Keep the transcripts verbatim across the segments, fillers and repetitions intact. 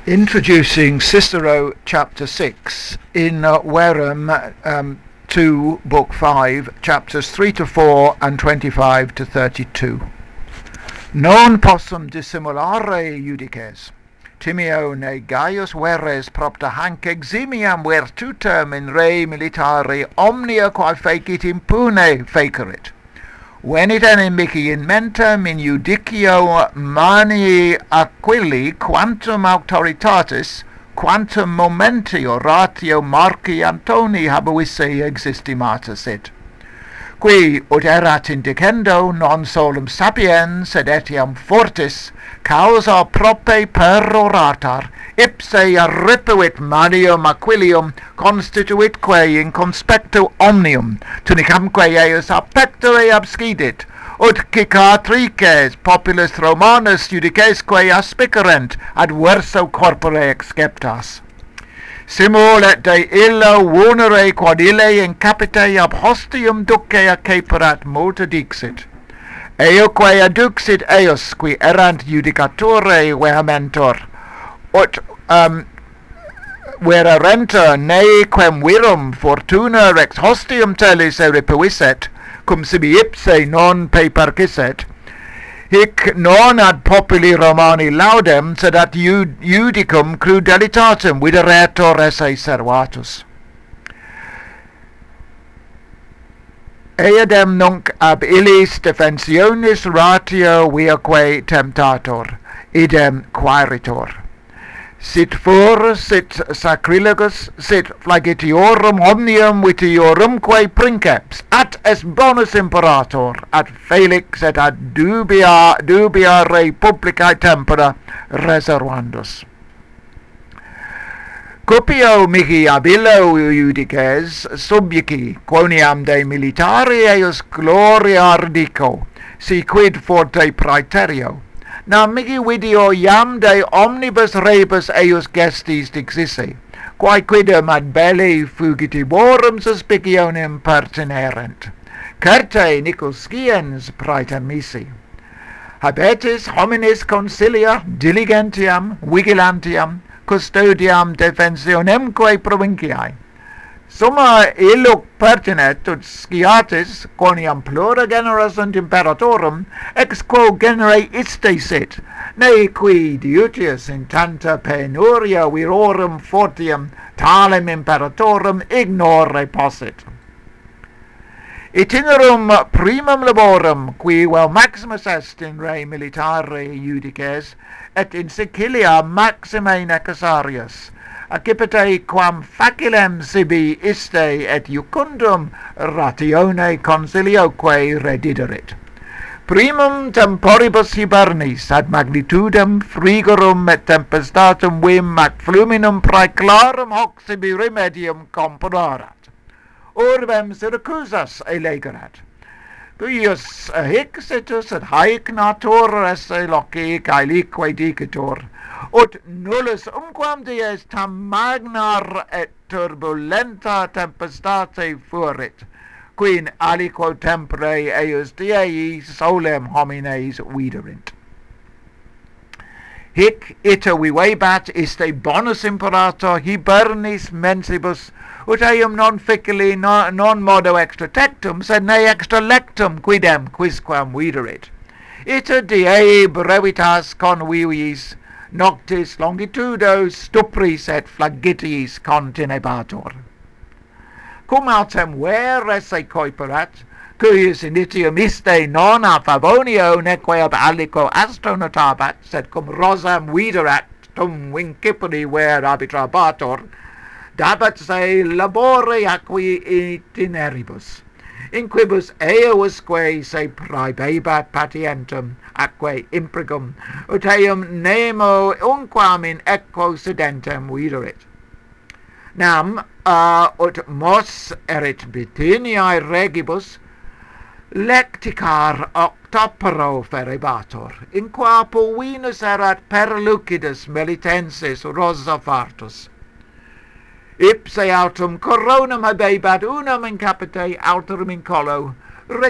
Introducing Cicero chapter six in uh, Wareham um, two book five chapters three to four and twenty-five to thirty-two. Non possum dissimulare judices Timeo ne Gaius Veres propter hanc eximiam virtutem in re militari omnia quae fecit impune fecerit. Venit enemici in mentem in judicio mani aquili quantum auctoritatis quantum momenti oratio Marci Antoni habuisse existimata sit. Qui ut erat indicendo non solum sapiens sed etiam fortis causa prope peroratar ipse arripivit manium aquilium constituitque in conspectu omnium tunicamque eius a pectore abscidit ut cicatrices populus Romanus judicesque aspicerent ad verso corpore exceptas. Simul et de illo vulnere quod ille in capite ab hostium duce caperat multa dixit. Eoque adduxit eos qui erant judicature vehamentor, ut um, vererenter ne quem virum fortuna rex hostium telis eripuisset, cum sibi ipse non pepercisset, hic non ad populi Romani laudem, sed ad judicum crudelitatem videretur esse servatus. Eadem nunc ab illis defensionis ratio viaque temptator, idem quaeritor. Sit furus, sit sacrilegus, sit flagitiorum omnium vitiorumque princeps, at es bonus imperator, at felix et ad dubia, dubia re publicae tempora reservandus. Cupio mihi ab illo judices subjici, quoniam de militari eius gloria ardico, si quid forte praeterio. Nam mihi video iam de omnibus rebus eius gestis dixisse, quae quidem ad belli fugitivorum suspicionem pertinerent. Certe Nicolsciens praetem misi. Habetis hominis consilia diligentiam vigilantiam custodiam defensionemque provinciae. Summa illuc pertinet ut sciatis quoniam plura genera sunt imperatorum ex quo genere iste sit, ne qui diutius in tanta penuria virorum fortium talem imperatorum ignore possit. Itinerum primum laborum qui vel maximus est in re militare judices et in Sicilia maxime necessarius, accipite quam facilem sibi iste et iucundum ratione consilioque rediderit. Primum temporibus hibernis ad magnitudem frigorum et tempestatum vim ac fluminum praeclarum hoc sibi remedium compararat. Urbem Syracusas elegerat. Pius hic situs et haec natur esse loci caelique dicitur, ut nullus umquam dies tam magnar et turbulenta tempestate furit, quin aliquo tempore eius diei solem homines viderint. Hic ita vivebat iste bonus imperator hibernis mensibus, ut eum non ficili non, non modo extra tectum, sed ne extra lectum quidem quisquam viderit. Ita die brevitas conviviis, noctis longitudo stupris et flagitiis continebatur. Cum autem ver esse coiperat, cuius initium iste non a Favonio neque ab alico astronotabat, sed cum rosam viderat tum vincipedi ver arbitrabatur, dabat se labore acqui itineribus, in quibus eousque se praebebat patientem atque imprigum, ut eum nemo unquam in equo sedentem viderit. Nam, uh, ut mos erit Bithyniae regibus, lecticar octopero ferebatur, in qua povinus erat perlucidus militensis rosa fartus. Ipse autum coronam habebat unam in capite alterum in collo,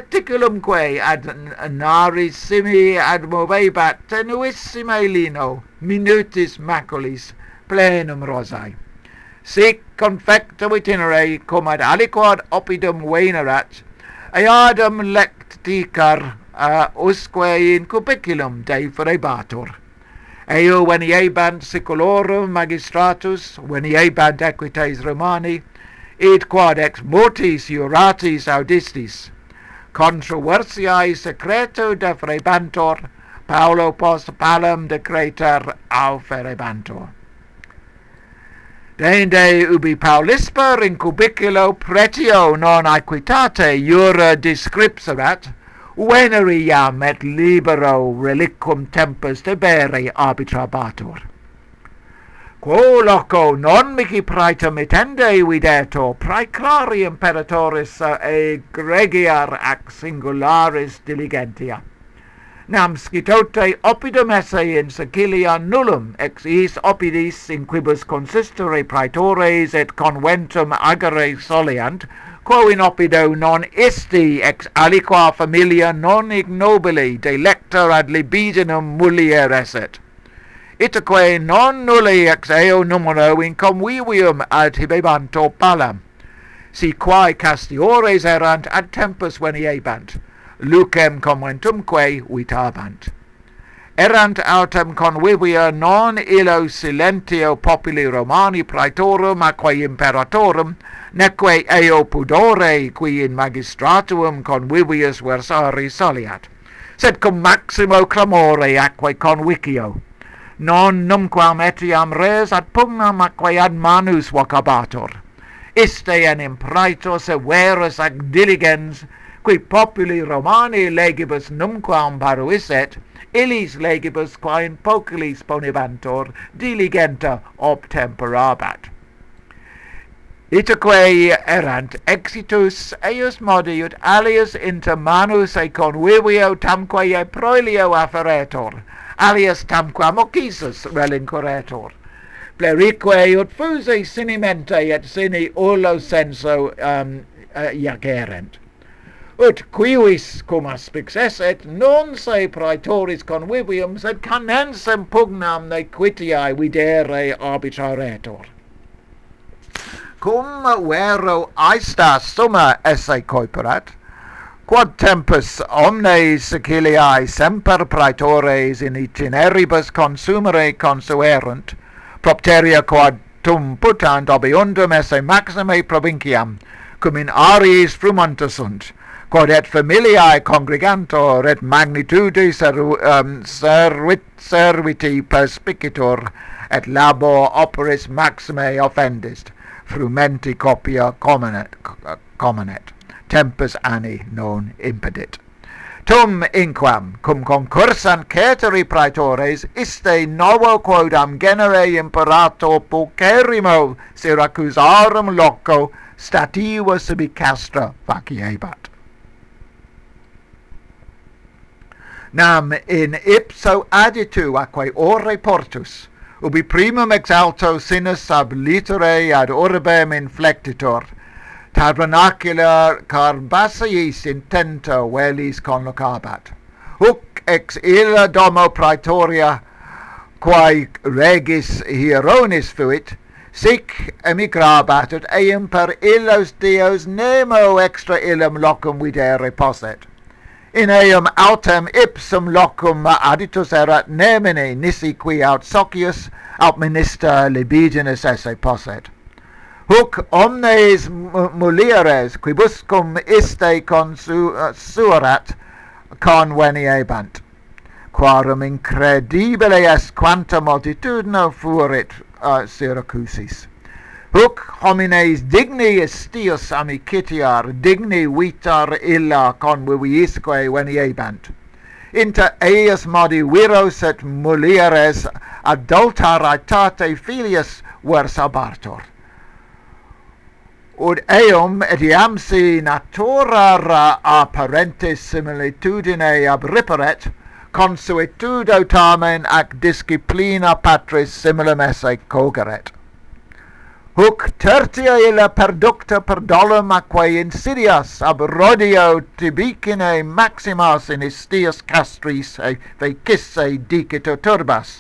reticulumque ad naris simi ad movebat tenuissime lino, minutis maculis plenum rosae. Sic confectum itinere cum ad aliquod oppidum venerat, eadam lecticar uh, usque in cubiculum deferebatur. Eo veniebant siculorum magistratus, veniebant equites Romani, id quod ex mortis iuratis audistis, controversiae secreto deferebantur, Paulo post palum decreter auferebantur. Dende ubi Paulisper in cubiculo pretio non aequitate jura descripserat, veneriam et libero reliquum tempus debere arbitrabatur. Quo loco non mihi praetor mittende videtur praeclari imperatoris egregiar ac singularis diligentia. Nam scitote oppidum esse in Sicilia nullum ex is oppidis in quibus consistere praetores et conventum agere soliant, quo in oppido non isti ex aliqua familia non ignobili delector ad libidinum mulier esset. Itaque non nulli ex eo numero in convivium ad hibebantur palam, si quae castiores erant ad tempus veniebant, lucem conventumque vitabant. Erant autem convivia non illo silentio populi Romani praetorum aquae imperatorum, neque eo pudore qui in magistratuum convivius versari soliat, sed cum maximo clamore aquae convicio, non numquam etiam res ad pugnam aquae ad manus vocabatur, iste enim praetor severus ac diligens, qui populi Romani legibus numquam paruisset, illis legibus qua in poculis ponibantur diligenta obtemperabat. Itaque erant exitus eius modi ut alius inter manus e convivio tamque e proelio afferetur, alias tamquam occisus relinqueretur. Plerique ut fuse sinimente et sini ullo senso um, uh, iagerent. Ut quivis cum aspix esset, non se praetoris convivium, sed canensem pugnam nequitiae videre arbitraretur. Cum vero aesta summa esse coiperat, quod tempus omnes Siciliae semper praetores in itineribus consumere consuerunt, propteria quod tum putant obiundum esse maxime provinciam, cum in aries frumanta sunt, quod et familiae congregantur et magnitude serv um, servit serviti perspicitur et labor operis maxime offendist, frumenti copia commonet, commonet, tempus anni non impedit. Tum inquam cum concursant ceteri praetores iste novo quodam genere imperator pulcherrimo Syracusarum loco stativa sibi castra faciebat. Nam in ipso aditu aquae ore portus, ubi primum ex alto sinus ab litere ad urbem inflectitur, tabernacular carbassiis intento velis conlocabat. Huc ex illa domo praetoria, quae regis hieronis fuit, sic emigrabat ut eum per illos deos nemo extra illum locum videre posset. In eum autem ipsum locum aditus erat nemine nisi qui aut socius aut minister libidinus esse posset. Huc omnes mulieres quibuscum iste consuerat conveniebant, quarum incredibile est quanta multitudino fuerit uh, Syracusis. Huc homines digni estius amicitiar, digni vitar illa conviviisque veniebant. Inter eius modi viros et mulieres adulteratate filius versabartur. Ud eum etiam si natura apparentis similitudine abriperet, consuetudo tamen ac disciplina patris similum esse cogeret. Huc tertia illa perducta perdolum aquae insidias ab rodio tibicine maximas in istius castris e fecisse dicito turbas,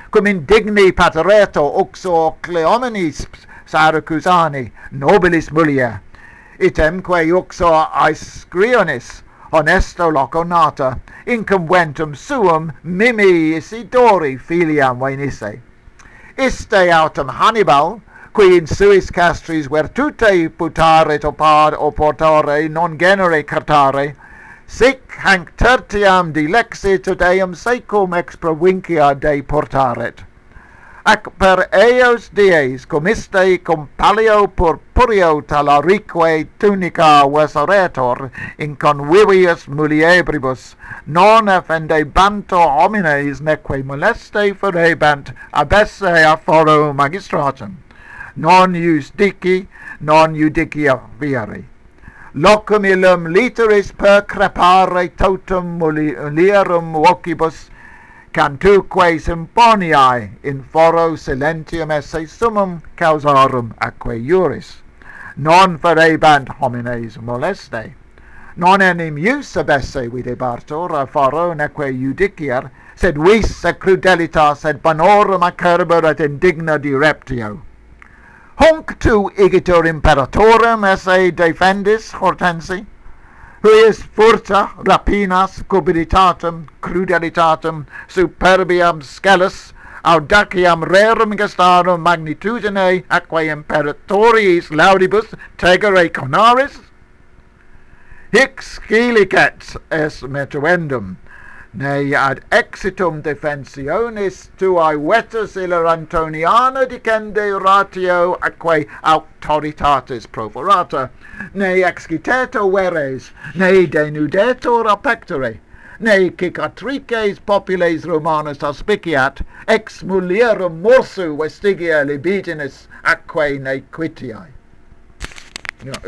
cum indigni patereto uxor Cleomenes Syracusani nobilis mulier, itemque uxor Aescrionis honesto loco nata, incum ventum suum mimi Isidori filiam venisse. Iste autem Hannibal, qui in suis castris virtute putaret opad oportare non genere cartare, sic hanc tertiam dilexit ut eum secum ex provincia de portaret. Ac per eos dies comiste cum palio purpureo talarique tunica vesaretor in convivius muliebribus, non effendebanto homines neque moleste furebant abesse a foro magistratum, non ius dici, non judicia vieri. Locum illum literis per crepare totum mulierum vocibus, cantuque symponiae in foro silentium esse summum causarum atque juris, non ferebant homines moleste, non enim ius abesse videbartur a foro neque judiciar, sed vis et crudelitas et bonorum acerber et indigna direptio. Hunc tu igitur imperatorem esse defendis Hortensi, huius furta, rapinas, cupiditatem, crudelitatem, superbiam scelus, audaciam rerum gestarum magnitudine atque imperatoriis laudibus tegere conaris? Hic scilicet es metuendum, ne ad exitum defensionis tuae vetus illa Antoniana dicende ratio atque autoritatis proferata, ne exciteto veres, ne denudetur a pectore, ne cicatrices popules Romanus auspiciat, ex mulierum morsu vestigia libidinis atque nequitiae.